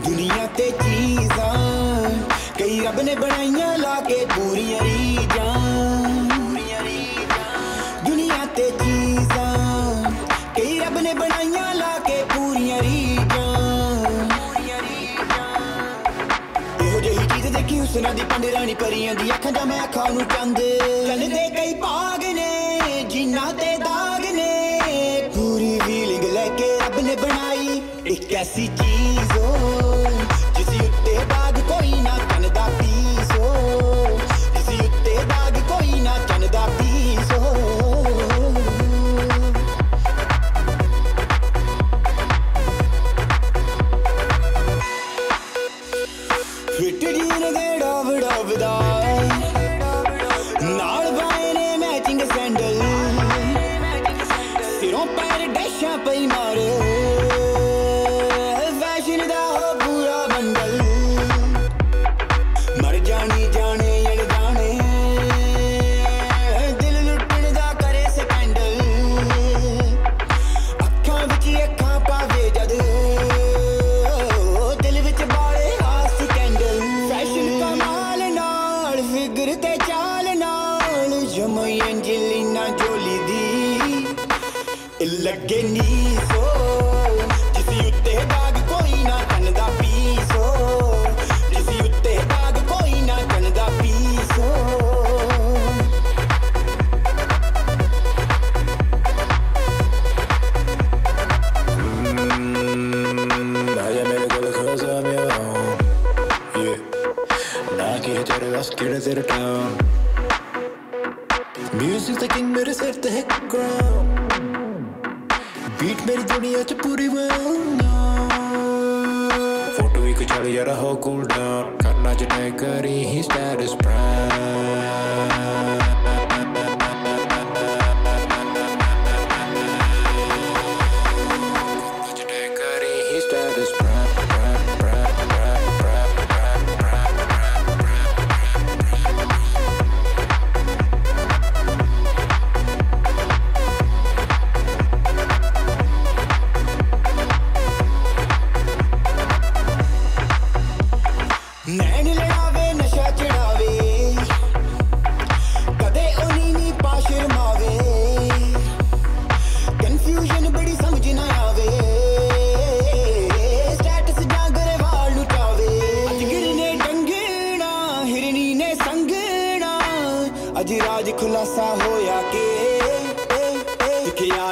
दुनिया ते चीज़ां कई रब ने बनाइयां लाके पूरियां रीजां दुनिया ते चीज़ां कई रब ने बनाइयां लाके पूरियां रीजां इहो जेही चीज़ देखी हुस्ना दी पंड रानी परियां दी अखां दा मैं अखां नूं चंद चल दे कई भाग ने जिन्ना ते दाग ने पूरी फीलिंग लेके रब ने बनाई एक ऐसी चीज़ हो जिस उत्ते दाग कोई ना चनदा पीस हो जिस उत्ते दाग कोई ना चनदा पीस हो फिट जीन दे डब डब दा नाल पाए ने मैचिंग सैंडल सिरों पैर डैशां पई मारे फैशन दा हो पूरा बंडल मर जानी जाने अनजाने दिल लुटण दा करे स्कैंडल अखां विच अखां पावे जद दिल विच बाले हास कैंडल फैशन कमाल नाल फिगर ते चाल नाल जमाई एंजेलिना जोली दी लगे नी सो जिस उत्ते दाग कोई ना चनदा पीस हो जिस उत्ते दाग कोई ना चनदा पीस हो आजा मेरे गल खजा में ना कि तेरे बस किड़े तेरे टाउन म्यूजिक द किंग मेरे सिर ते है क्राउन बीट मेरी दुनिया च पूरी फोटो एक चल यार हो कूल डाउन करना जने करी ही स्टेटस प्राइम जने करी ही स्टेटस नैन लड़ावे नशा चढ़ावे कदे ओनी नी पाश रमावे कंफ्यूजन बड़ी समझ ना आवे स्टेटस जागर वाल लुटावे अज गिरने डंगना हिरनी ने संगना अज राज खुलासा होया के दिखया